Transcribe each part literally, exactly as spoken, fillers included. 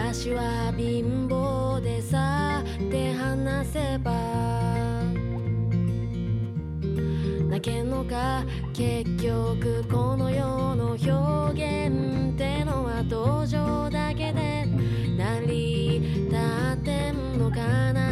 私は貧乏でさって話せば泣けんのか結局この世の表現ってのは登場だけで成り立ってんのかな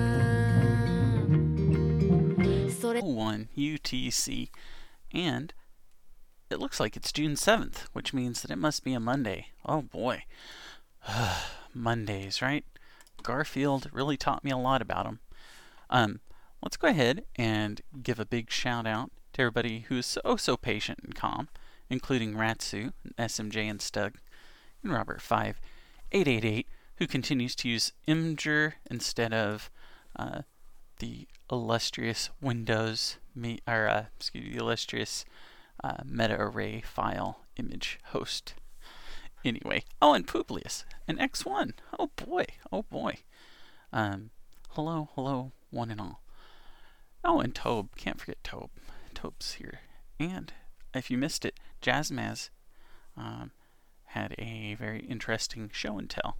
それ one U T C, and it looks like it's June seventh, which means that it must be a Monday. Oh boy. Mondays, right? Garfield really taught me a lot about them. Um, let's go ahead and give a big shout out to everybody who is so, so patient and calm, including Ratsu, S M J and Stug, and Robert five eight eight eight, who continues to use Imgur instead of uh, the illustrious Windows, me, or uh, excuse me, the illustrious uh, meta array file image host. Anyway, oh, and Publius, an X one. Oh boy, oh boy. Um, hello, hello, one and all. Oh, and Tobe, can't forget Tobe. Tobe's here. And if you missed it, Jazzmaz um, had a very interesting show and tell.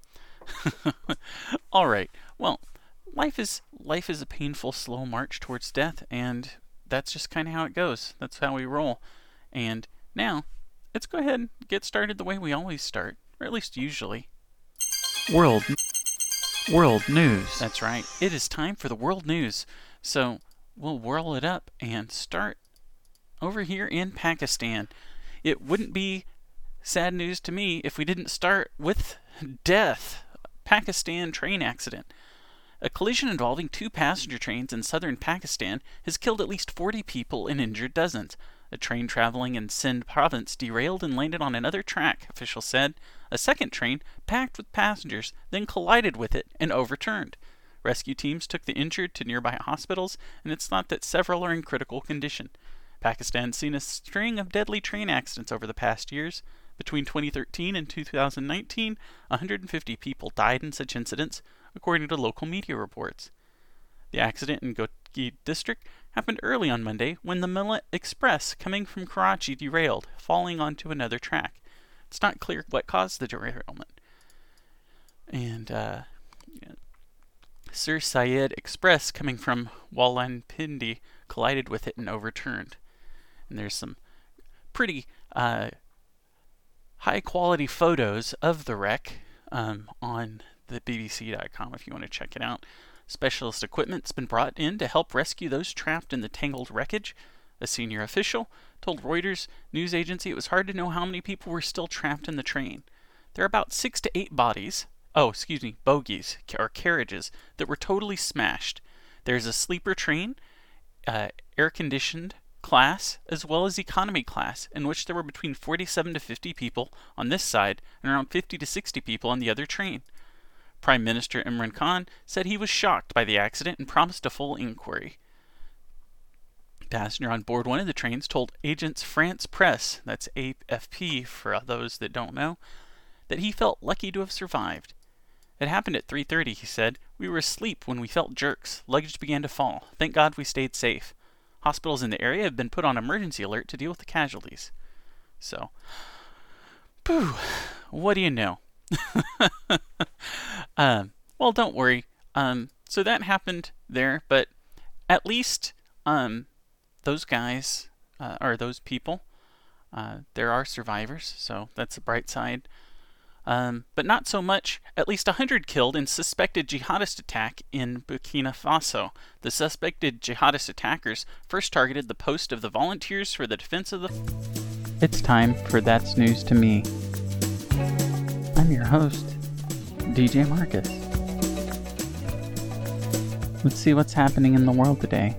All right, well, life is life is a painful, slow march towards death, and that's just kind of how it goes. That's how we roll. And now, let's go ahead and get started the way we always start, or at least usually. World World News. That's right. It is time for the world news. So we'll whirl it up and start over here in Pakistan. It wouldn't be sad news to me if we didn't start with death. Pakistan train accident. A collision involving two passenger trains in southern Pakistan has killed at least forty people and injured dozens. A train traveling in Sindh province derailed and landed on another track, officials said. A second train, packed with passengers, then collided with it and overturned. Rescue teams took the injured to nearby hospitals, and it's thought that several are in critical condition. Pakistan's seen a string of deadly train accidents over the past years. Between twenty thirteen and two thousand nineteen, one hundred fifty people died in such incidents, according to local media reports. The accident in Gotki district happened early on Monday when the Millet Express coming from Karachi derailed, falling onto another track. It's not clear what caused the derailment. And uh, Sir Syed Express coming from Wallanpindi collided with it and overturned. And there's some pretty uh, high-quality photos of the wreck um, on the B B C dot com if you want to check it out. Specialist equipment's been brought in to help rescue those trapped in the tangled wreckage. A senior official told Reuters news agency it was hard to know how many people were still trapped in the train. There are about six to eight bodies, oh, excuse me, bogies, or carriages, that were totally smashed. There's a sleeper train, uh, air-conditioned class, as well as economy class, in which there were between forty-seven to fifty people on this side and around fifty to sixty people on the other train. Prime Minister Imran Khan said he was shocked by the accident and promised a full inquiry. A passenger on board one of the trains told Agence France Presse, that's A F P for those that don't know, that he felt lucky to have survived. It happened at three thirty, he said. We were asleep when we felt jerks. Luggage began to fall. Thank God we stayed safe. Hospitals in the area have been put on emergency alert to deal with the casualties. So, phew, what do you know? um, well, don't worry. Um, so that happened there, but at least um, those guys, uh, or those people, uh, there are survivors, so that's a bright side. Um, but not so much. At least one hundred killed in suspected jihadist attack in Burkina Faso. The suspected jihadist attackers first targeted the post of the Volunteers for the Defense of the... It's time for That's News to Me. I'm your host, D J Marcus. Let's see what's happening in the world today.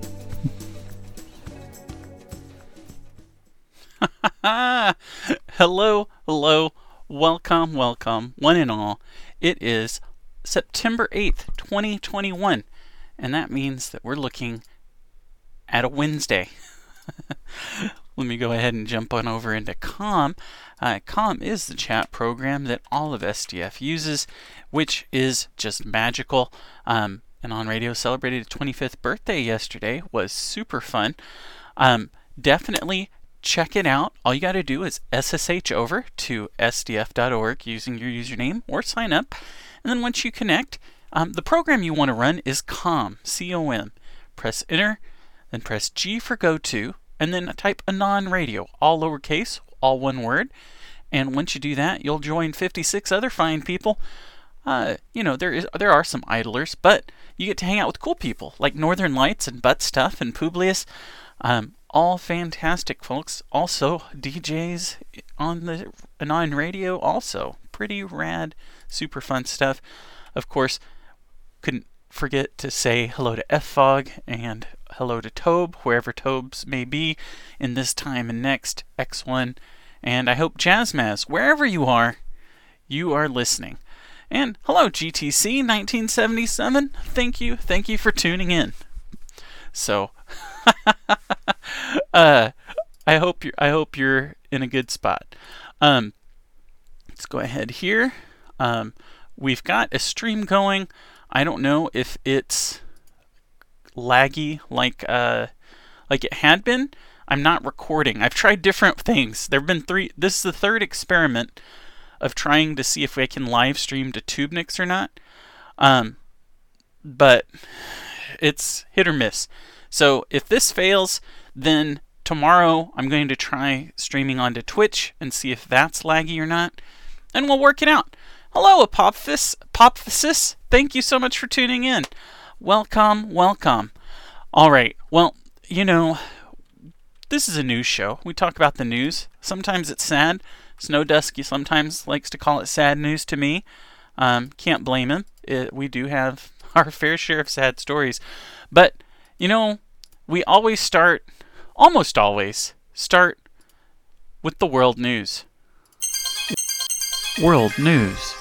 Hello, hello, welcome, welcome, one and all. It is September eighth, twenty twenty-one, and that means that we're looking at a Wednesday. Let me go ahead and jump on over into Calm. Uh, Calm is the chat program that all of S D F uses, which is just magical. Um, and On Radio celebrated its twenty-fifth birthday yesterday. Was super fun. Um, definitely check it out. All you got to do is S S H over to S D F dot org using your username or sign up. And then once you connect, um, the program you want to run is COM, C O M. Press enter, then press G for go to, and then type Anon Radio, all lowercase, all one word. And once you do that, you'll join fifty-six other fine people. Uh, you know, there is there are some idlers, but you get to hang out with cool people like Northern Lights and Butt Stuff and Publius. Um, all fantastic folks. Also, D Js on the Anon Radio, also pretty rad, super fun stuff. Of course, couldn't forget to say hello to F Fog and hello to Tobe, wherever Tobes may be in this time and next, X one. And I hope Jazzmaz, wherever you are, you are listening. And hello, G T C nineteen seventy-seven. Thank you, thank you for tuning in. So, uh, I hope you're, I hope you're in a good spot. Um, let's go ahead here. Um, we've got a stream going. I don't know if it's laggy like uh, like it had been. I'm not recording. I've tried different things. There have been three. This is the third experiment of trying to see if I can live stream to TubeNix or not. Um, but it's hit or miss. So if this fails, then tomorrow I'm going to try streaming onto Twitch and see if that's laggy or not, and we'll work it out. Hello, Apophysis. Apophysis. Thank you so much for tuning in. Welcome, welcome. All right. Well, you know, this is a news show. We talk about the news. Sometimes it's sad. Snow Dusky sometimes likes to call it sad news to me. Um, can't blame him. It, we do have our fair share of sad stories. But, you know, we always start, almost always, start with the world news. World news.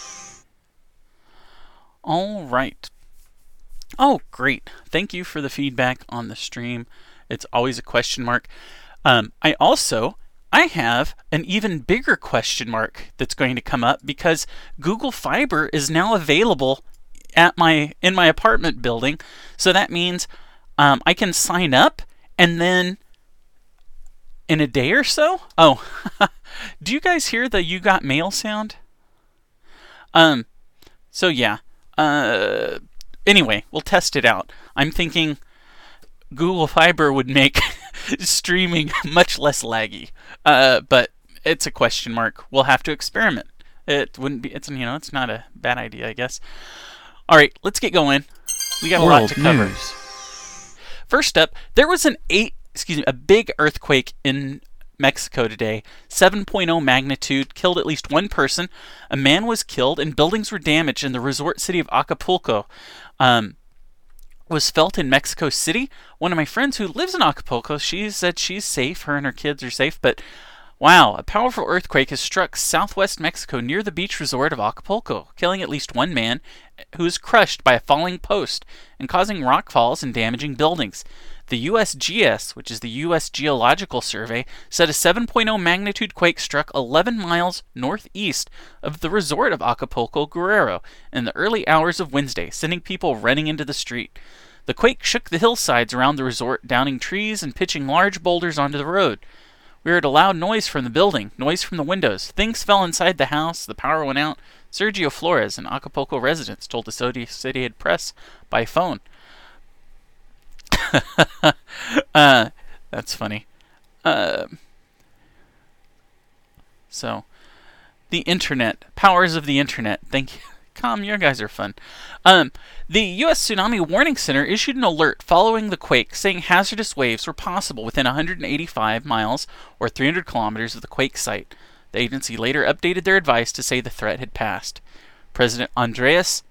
All right. Oh, great. Thank you for the feedback on the stream. It's always a question mark. Um, I also, I have an even bigger question mark that's going to come up because Google Fiber is now available at my in my apartment building. So that means um, I can sign up and then in a day or so. Oh, do you guys hear the "You Got Mail" sound? Um, so yeah. Uh, anyway, we'll test it out. I'm thinking Google Fiber would make streaming much less laggy. Uh, but it's a question mark. We'll have to experiment. It wouldn't be. It's you know, it's not a bad idea, I guess. All right, let's get going. We got a World lot to cover. news. First up, there was an eight, excuse me, a big earthquake in Mexico today. seven point oh magnitude, killed at least one person. A man was killed and buildings were damaged in the resort city of Acapulco. Um, was felt in Mexico City. One of my friends who lives in Acapulco, she said she's safe. Her and her kids are safe. But wow, a powerful earthquake has struck southwest Mexico near the beach resort of Acapulco, killing at least one man who was crushed by a falling post and causing rock falls and damaging buildings. The U S G S, which is the U S Geological Survey, said a seven point oh magnitude quake struck eleven miles northeast of the resort of Acapulco, Guerrero, in the early hours of Wednesday, sending people running into the street. The quake shook the hillsides around the resort, downing trees and pitching large boulders onto the road. We heard a loud noise from the building, noise from the windows. Things fell inside the house, the power went out. Sergio Flores, an Acapulco resident, told the Associated Press by phone. uh, that's funny. Uh, so, the internet, powers of the internet. Thank you. Calm, your guys are fun. Um, the U S Tsunami Warning Center issued an alert following the quake, saying hazardous waves were possible within one hundred eighty-five miles or three hundred kilometers of the quake site. The agency later updated their advice to say the threat had passed. President Andres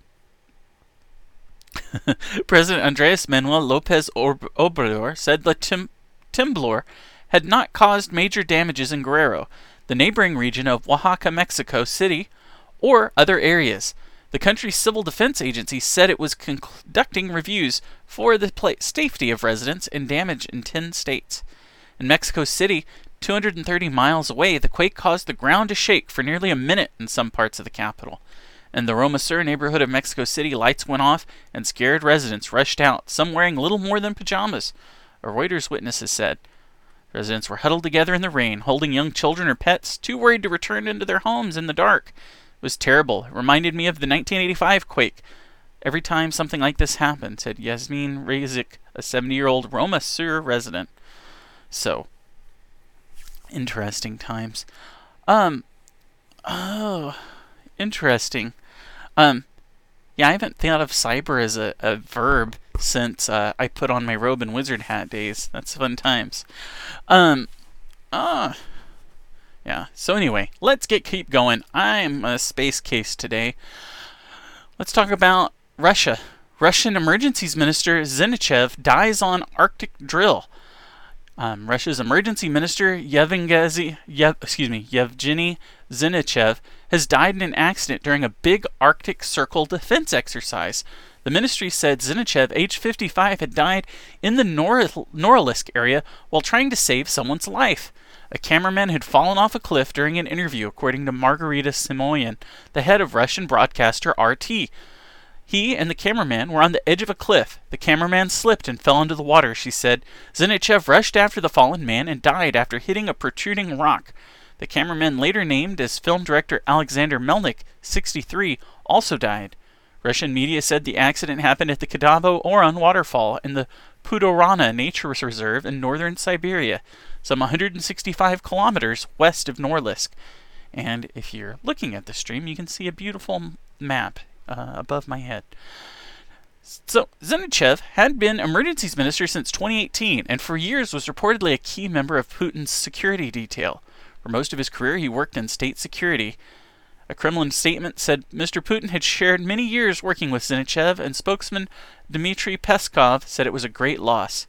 President Andres Manuel Lopez Obrador said the tim- temblor had not caused major damages in Guerrero, the neighboring region of Oaxaca, Mexico City, or other areas. The country's civil defense agency said it was conducting reviews for the pla- safety of residents and damage in ten states. In Mexico City, two hundred thirty miles away, the quake caused the ground to shake for nearly a minute in some parts of the capital. In the Roma Sur neighborhood of Mexico City, lights went off and scared residents rushed out, some wearing little more than pajamas, a Reuters witness has said. Residents were huddled together in the rain, holding young children or pets, too worried to return into their homes in the dark. It was terrible. It reminded me of the nineteen eighty-five quake. Every time something like this happened, said Yasmin Razik, a seventy-year-old Roma Sur resident. So, interesting times. Um, oh, interesting. Um, yeah, I haven't thought of cyber as a, a verb since uh, I put on my robe and wizard hat days. That's fun times. Um, ah, uh, yeah. So anyway, let's get keep going. I'm a space case today. Let's talk about Russia. Russian Emergencies Minister Zinichev dies on Arctic drill. Um, Russia's Emergency Minister Yevgeny, Yev, excuse me, Yevgeny Zinichev has died in an accident during a big Arctic Circle defense exercise. The ministry said Zinichev, age fifty-five, had died in the Nor- Norilsk area while trying to save someone's life. A cameraman had fallen off a cliff during an interview, according to Margarita Simoyan, the head of Russian broadcaster R T. He and the cameraman were on the edge of a cliff. The cameraman slipped and fell into the water, she said. Zinichev rushed after the fallen man and died after hitting a protruding rock. The cameraman, later named as film director Alexander Melnik, sixty-three, also died. Russian media said the accident happened at the Kadavo Oron waterfall in the Pudorana Nature Reserve in northern Siberia, some one hundred sixty-five kilometers west of Norilsk. And if you're looking at the stream, you can see a beautiful map Uh, above my head. So, Zinichev had been emergencies minister since twenty eighteen, and for years was reportedly a key member of Putin's security detail. For most of his career, he worked in state security. A Kremlin statement said Mister Putin had shared many years working with Zinichev, and spokesman Dmitry Peskov said it was a great loss.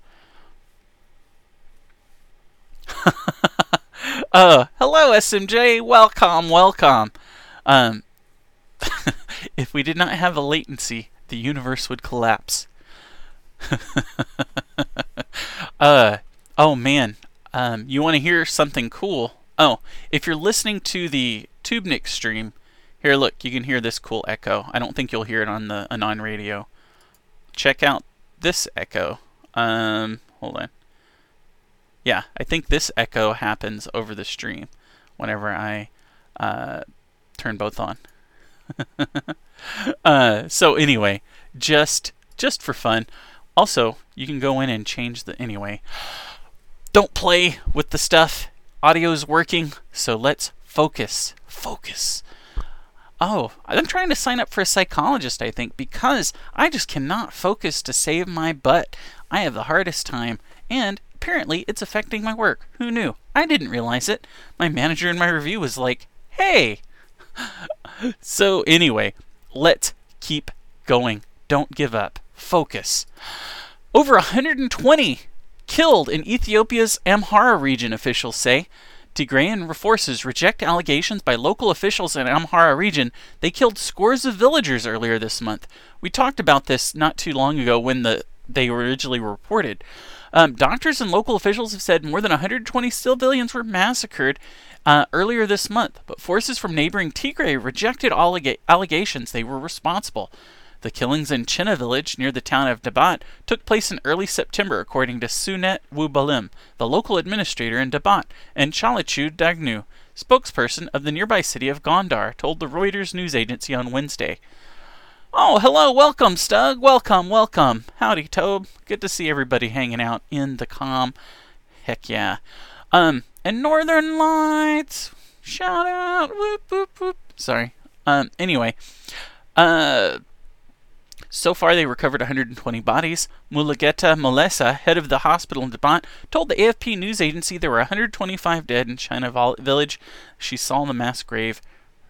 uh, hello, S M J. Welcome, welcome. Um, If we did not have a latency, the universe would collapse. uh, oh man, um, you want to hear something cool? Oh, if you're listening to the TubeNick stream, here, look, you can hear this cool echo. I don't think you'll hear it on the Anon radio. Check out this echo. Um, hold on. Yeah, I think this echo happens over the stream whenever I uh, turn both on. uh, so anyway, just just for fun. Also, you can go in and change the anyway. Don't play with the stuff. Audio's working, so let's focus. Focus. Oh, I'm trying to sign up for a psychologist, I think, because I just cannot focus to save my butt. I have the hardest time, and apparently it's affecting my work. Who knew? I didn't realize it. My manager in my review was like, hey. So anyway, let's keep going. Don't give up. Focus. Over one hundred twenty killed in Ethiopia's Amhara region, officials say. Tigrayan forces reject allegations by local officials in Amhara region they killed scores of villagers earlier this month. We talked about this not too long ago when the they originally were reported. Um, doctors and local officials have said more than one hundred twenty civilians were massacred uh, earlier this month, but forces from neighboring Tigray rejected allega- allegations they were responsible. The killings in China village near the town of Dabat took place in early September, according to Sunet Wubalim, the local administrator in Dabat, and Chalichu Dagnu, spokesperson of the nearby city of Gondar, told the Reuters news agency on Wednesday. Oh, hello, welcome, Stug, welcome, welcome. Howdy, Tobe. Good to see everybody hanging out in the comm. Heck yeah. Um, and Northern Lights, shout out, whoop, whoop, whoop. Sorry. Um, anyway, uh... So far, they recovered one hundred twenty bodies. Mulugeta Molesa, head of the hospital in Dabat, told the A F P news agency there were one hundred twenty-five dead in China village. She saw the mass grave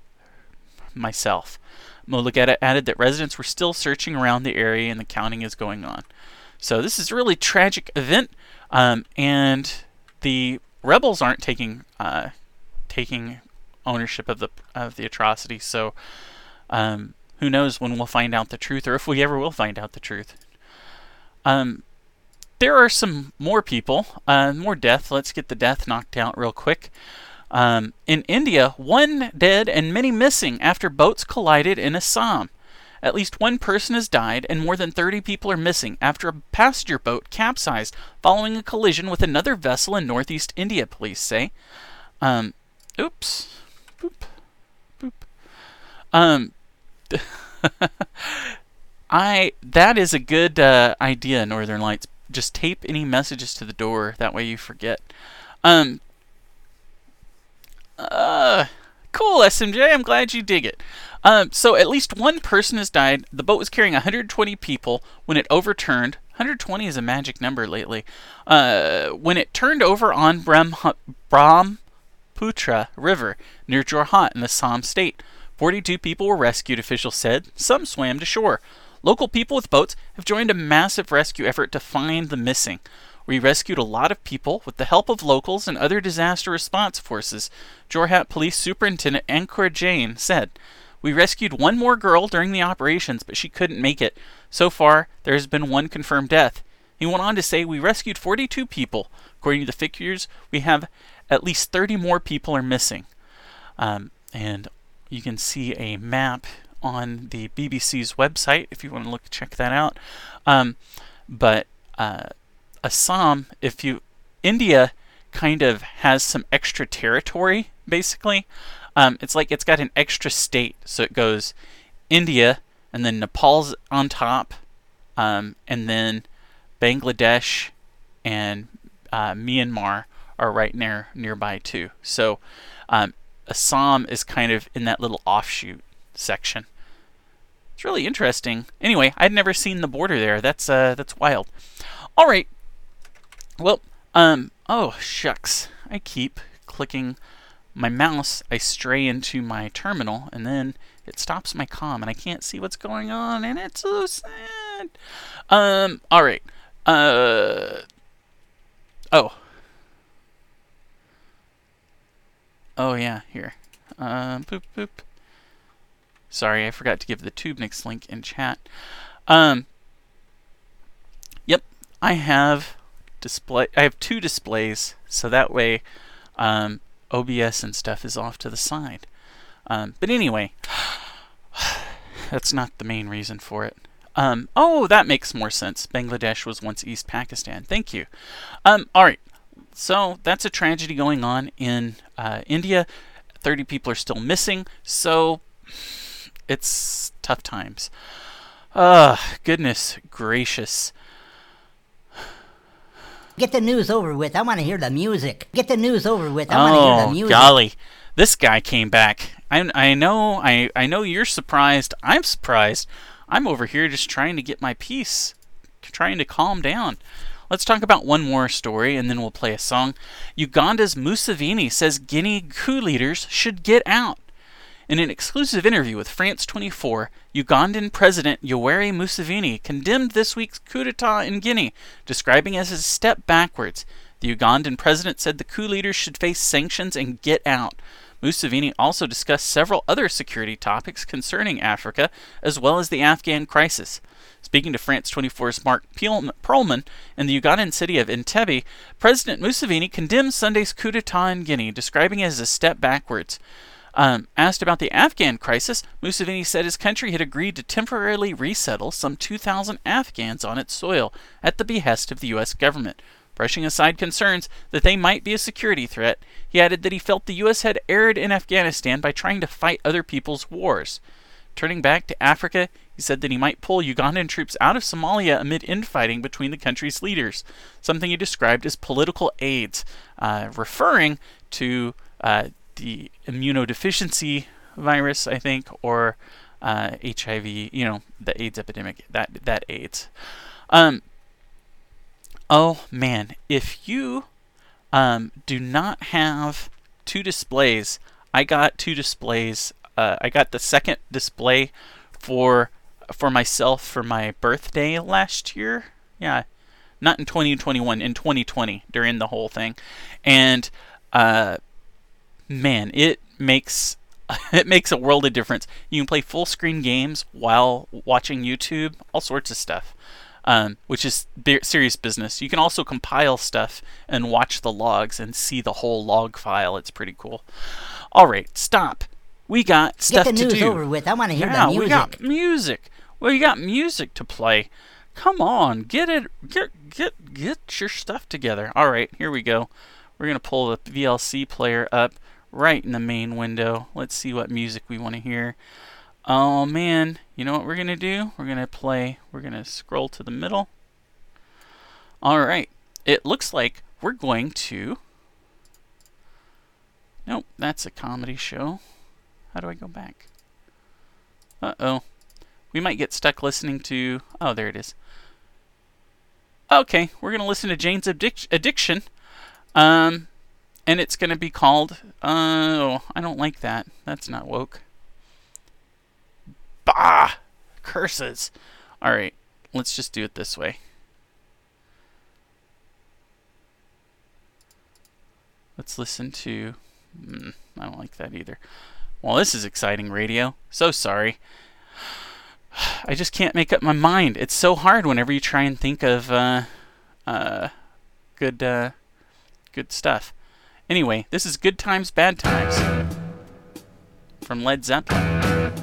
myself. Mulugeta added that residents were still searching around the area and the counting is going on. So this is a really tragic event, um, and the rebels aren't taking uh, taking ownership of the of the atrocity. So. Um, Who knows when we'll find out the truth, or if we ever will find out the truth. Um, there are some more people, uh, more death. Let's get the death knocked out real quick. Um, in India, one dead and many missing after boats collided in Assam. At least one person has died and more than thirty people are missing after a passenger boat capsized following a collision with another vessel in northeast India, police say. Um, oops. Boop. Boop. Um, I, that is a good uh, idea, Northern Lights. Just tape any messages to the door. That way you forget. Um, uh, cool, S M J. I'm glad you dig it. Um, so at least one person has died. The boat was carrying one hundred twenty people when it overturned. one hundred twenty is a magic number lately. Uh, when it turned over on Brahm, Brahmaputra River near Jorhat in the Assam state. forty-two people were rescued, officials said. Some swam to shore. Local people with boats have joined a massive rescue effort to find the missing. We rescued a lot of people with the help of locals and other disaster response forces, Jorhat Police Superintendent Ankur Jain said. We rescued one more girl during the operations, but she couldn't make it. So far, there has been one confirmed death. He went on to say, we rescued forty-two people. According to the figures, we have at least thirty more people are missing. Um, and you can see a map on the B B C's website if you want to look check that out. Um, but uh, Assam, if you India kind of has some extra territory, basically. Um, it's like it's got an extra state, so it goes India, and then Nepal's on top, um, and then Bangladesh and uh, Myanmar are right near nearby too. So um, Assam is kind of in that little offshoot section. It's really interesting. Anyway, I'd never seen the border there. That's uh, that's wild. All right. Well, um, oh shucks, I keep clicking my mouse. I stray into my terminal, and then it stops my comm, and I can't see what's going on, and it's so sad. Um. All right. Uh. Oh. Oh yeah. Here. Um. Boop boop. Sorry, I forgot to give the TubeNix link in chat. Um, yep, I have display. I have two displays, so that way um, O B S and stuff is off to the side. Um, but anyway, that's not the main reason for it. Um, oh, that makes more sense. Bangladesh was once East Pakistan. Thank you. Um, all right, so that's a tragedy going on in uh, India. thirty people are still missing, so it's tough times. Ah, uh, goodness gracious. Get the news over with. I want to hear the music. Get the news over with. I want to oh, hear the music. Golly. This guy came back. I, I know I, I know you're surprised. I'm surprised. I'm over here just trying to get my peace. Trying to calm down. Let's talk about one more story and then we'll play a song. Uganda's Museveni says Guinea coup leaders should get out. In an exclusive interview with France twenty-four, Ugandan President Yoweri Museveni condemned this week's coup d'etat in Guinea, describing it as a step backwards. The Ugandan president said the coup leaders should face sanctions and get out. Museveni also discussed several other security topics concerning Africa, as well as the Afghan crisis. Speaking to France twenty-four's Mark Perlman in the Ugandan city of Entebbe, President Museveni condemned Sunday's coup d'etat in Guinea, describing it as a step backwards. Um, asked about the Afghan crisis, Museveni said his country had agreed to temporarily resettle some two thousand Afghans on its soil at the behest of the U S government. Brushing aside concerns that they might be a security threat, he added that he felt the U S had erred in Afghanistan by trying to fight other people's wars. Turning back to Africa, he said that he might pull Ugandan troops out of Somalia amid infighting between the country's leaders, something he described as political aids, uh, referring to uh, the immunodeficiency virus, I think, or uh, H I V, you know, the AIDS epidemic, that that AIDS. Um, oh, man, if you um, do not have two displays, I got two displays. Uh, I got the second display for for myself for my birthday last year. Yeah, not in twenty twenty-one, in twenty twenty, during the whole thing. And uh, man, it makes it makes a world of difference. You can play full screen games while watching YouTube, all sorts of stuff, um, which is be- serious business. You can also compile stuff and watch the logs and see the whole log file. It's pretty cool. All right, stop. we got stuff Get the to news do. over with. I want to hear yeah, the music. we got music. We got music to play. Come on, get it, get get get your stuff together. All right, here we go. We're gonna pull the V L C player up right in the main window. Let's see what music we want to hear. Oh man, you know what we're gonna do? We're gonna play. We're gonna scroll to the middle. All right. It looks like we're going to. Nope, that's a comedy show. How do I go back? Uh-oh. We might get stuck listening to... Oh, there it is. Okay, we're going to listen to Jane's Addic- Addiction. Um, and it's going to be called... Uh, oh, I don't like that. That's not woke. Bah! Curses. All right, let's just do it this way. Let's listen to... Mm, I don't like that either. Well, this is exciting radio. So sorry. I just can't make up my mind. It's so hard whenever you try and think of uh, uh, good, uh, good stuff. Anyway, this is Good Times, Bad Times from Led Zeppelin.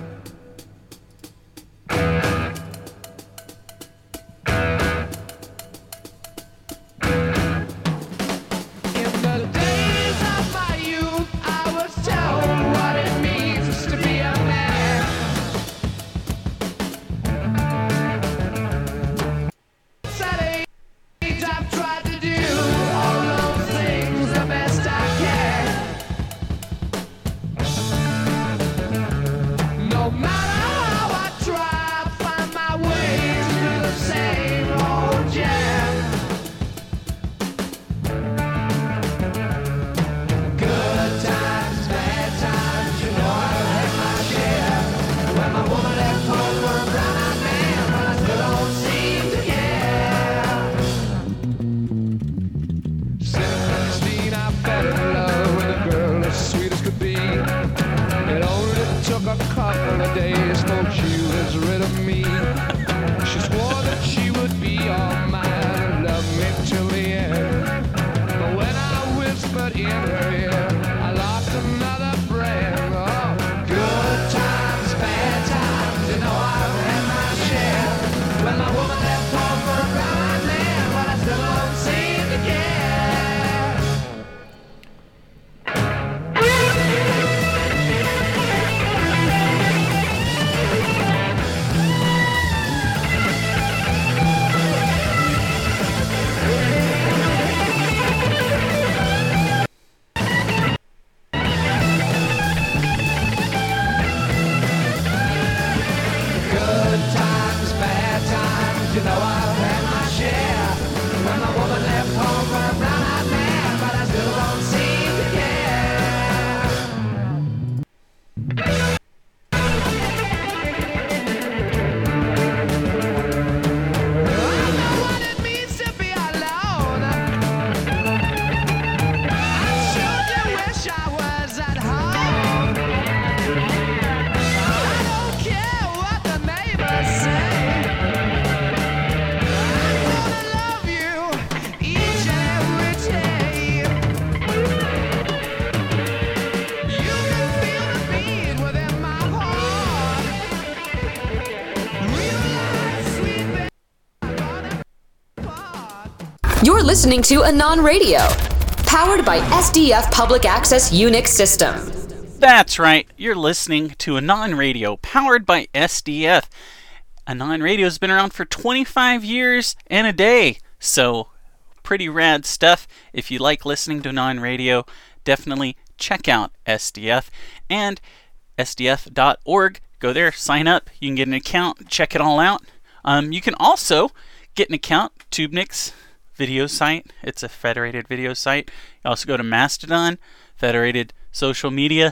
You're listening to Anon Radio, powered by S D F Public Access Unix System. That's right. You're listening to Anon Radio, powered by S D F. Anon Radio has been around for twenty-five years and a day, so pretty rad stuff. If you like listening to Anon Radio, definitely check out S D F and S D F dot org. Go there, sign up. You can get an account, check it all out. Um, you can also get an account, TubeNix video site. It's a federated video site. You also go to Mastodon, federated social media.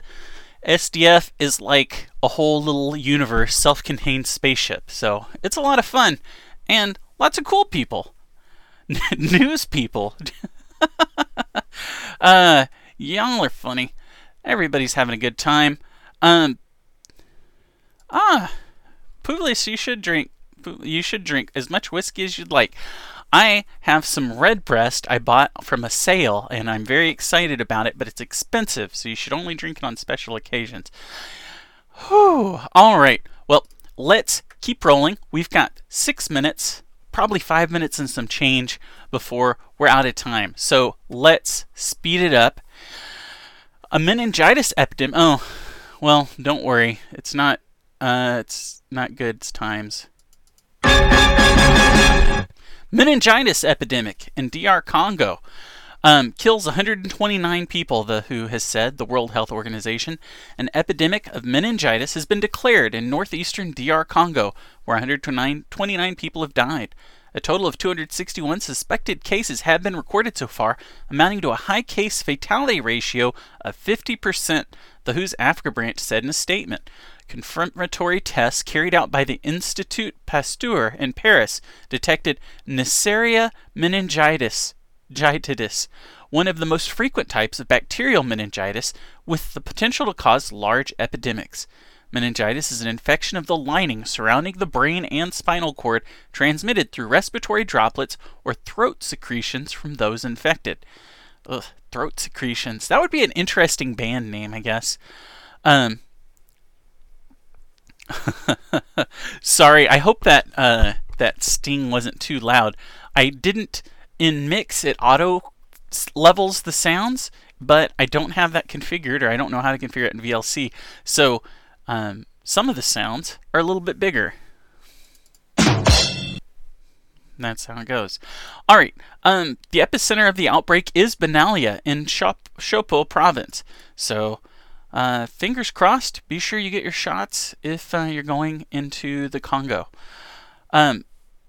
S D F is like a whole little universe, self-contained spaceship. So it's a lot of fun and lots of cool people. News people. uh, y'all are funny. Everybody's having a good time. Um, ah, Publius, you should drink. You should drink as much whiskey as you'd like. I have some Redbreast I bought from a sale, and I'm very excited about it, but it's expensive, so you should only drink it on special occasions. Whew. All right. Well, let's keep rolling. We've got six minutes, probably five minutes and some change before we're out of time. So let's speed it up. A meningitis epidemic. Oh, well, don't worry. It's not. Uh, it's not good times. Meningitis epidemic in D R Congo. Um, kills one hundred twenty-nine people, the W H O has said, the World Health Organization. An epidemic of meningitis has been declared in northeastern D R Congo, where one hundred twenty-nine people have died. A total of two hundred sixty-one suspected cases have been recorded so far, amounting to a high case fatality ratio of fifty percent, the W H O's Africa branch said in a statement. Confirmatory tests carried out by the Institut Pasteur in Paris detected Neisseria meningitis, meningitis, one of the most frequent types of bacterial meningitis, with the potential to cause large epidemics. Meningitis is an infection of the lining surrounding the brain and spinal cord, transmitted through respiratory droplets or throat secretions from those infected. Ugh, throat secretions. That would be an interesting band name, I guess. Um, sorry, I hope that uh, that sting wasn't too loud. I didn't, in Mix, it auto levels the sounds, but I don't have that configured, or I don't know how to configure it in V L C. So um, some of the sounds are a little bit bigger. That's how it goes. All right. Um, the epicenter of the outbreak is Benalia in Chopo province. So uh, fingers crossed. Be sure you get your shots if uh, you're going into the Congo. Um,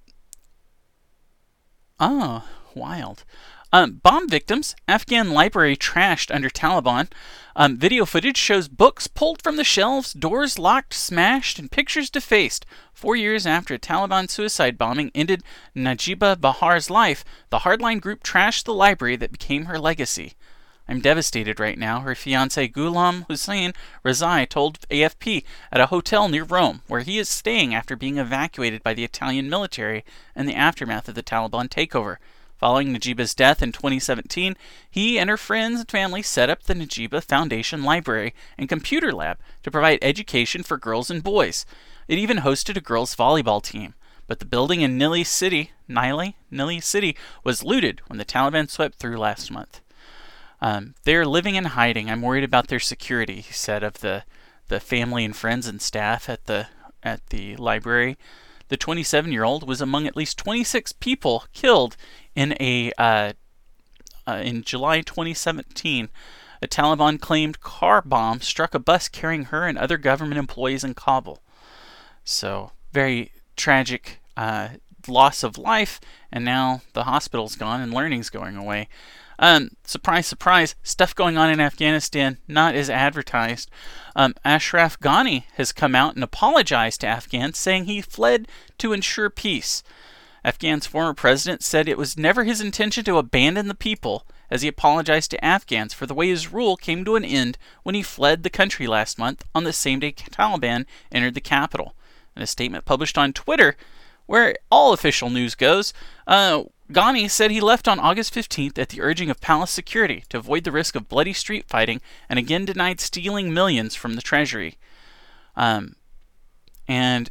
oh, wild. Um, bomb victims. Afghan library trashed under Taliban. Um, video footage shows books pulled from the shelves, doors locked, smashed, and pictures defaced. Four years after a Taliban suicide bombing ended Najiba Bahar's life, the hardline group trashed the library that became her legacy. I'm devastated right now, her fiancé Ghulam Hussein Rezai told A F P at a hotel near Rome, where he is staying after being evacuated by the Italian military in the aftermath of the Taliban takeover. Following Najiba's death in twenty seventeen, he and her friends and family set up the Najiba Foundation Library and Computer Lab to provide education for girls and boys. It even hosted a girls' volleyball team. But the building in Nili City, Nili, Nili City was looted when the Taliban swept through last month. Um, they're living in hiding. I'm worried about their security, he said of the, the family and friends and staff at the at the library. The twenty-seven-year-old was among at least twenty-six people killed in a uh, uh, in July twenty seventeen. A Taliban claimed car bomb struck a bus carrying her and other government employees in Kabul. So very tragic uh, loss of life, and now the hospital's gone and learning's going away. Um, surprise, surprise, stuff going on in Afghanistan, not as advertised. Um, Ashraf Ghani has come out and apologized to Afghans, saying he fled to ensure peace. Afghan's former president said it was never his intention to abandon the people, as he apologized to Afghans for the way his rule came to an end when he fled the country last month on the same day Taliban entered the capital. In a statement published on Twitter, where all official news goes, uh, Ghani said he left on August fifteenth at the urging of palace security to avoid the risk of bloody street fighting, and again denied stealing millions from the treasury. Um, and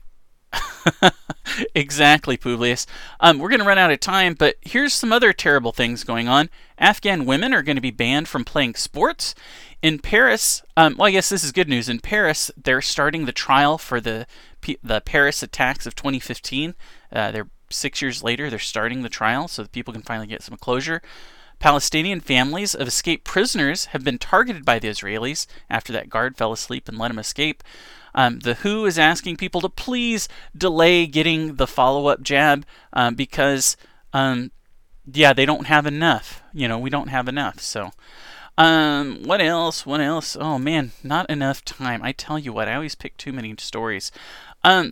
exactly, Publius. Um, we're going to run out of time, but here's some other terrible things going on. Afghan women are going to be banned from playing sports. In Paris, um, well, I guess this is good news. In Paris, they're starting the trial for the the Paris attacks of twenty fifteen. Uh, they're six years later. They're starting the trial so that people can finally get some closure. Palestinian families of escaped prisoners have been targeted by the Israelis after that guard fell asleep and let him escape. Um, the W H O is asking people to please delay getting the follow-up jab um, because, um, yeah, they don't have enough. You know, we don't have enough. So, um, what else? What else? Oh, man, not enough time. I tell you what, I always pick too many stories. Um,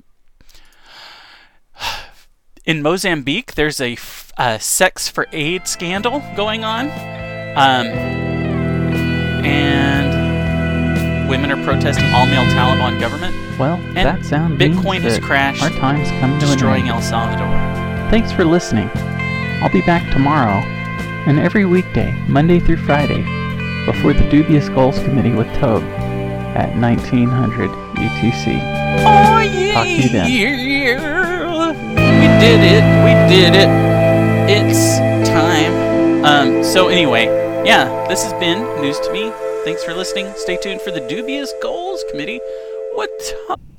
in Mozambique, there's a f- uh, sex for aid scandal going on. Um, and women are protesting all-male Taliban government. Well, and that sound Bitcoin means has that crashed, our time's come to an destroying end. El Salvador. Thanks for listening. I'll be back tomorrow and every weekday, Monday through Friday, before the Dubious Goals Committee with Toad at nineteen hundred U T C. Oh yeah! Talk to you then. We did it. We did it. It's time. Um. So anyway, yeah, this has been News to Me. Thanks for listening. Stay tuned for the Dubious Goals Committee. What?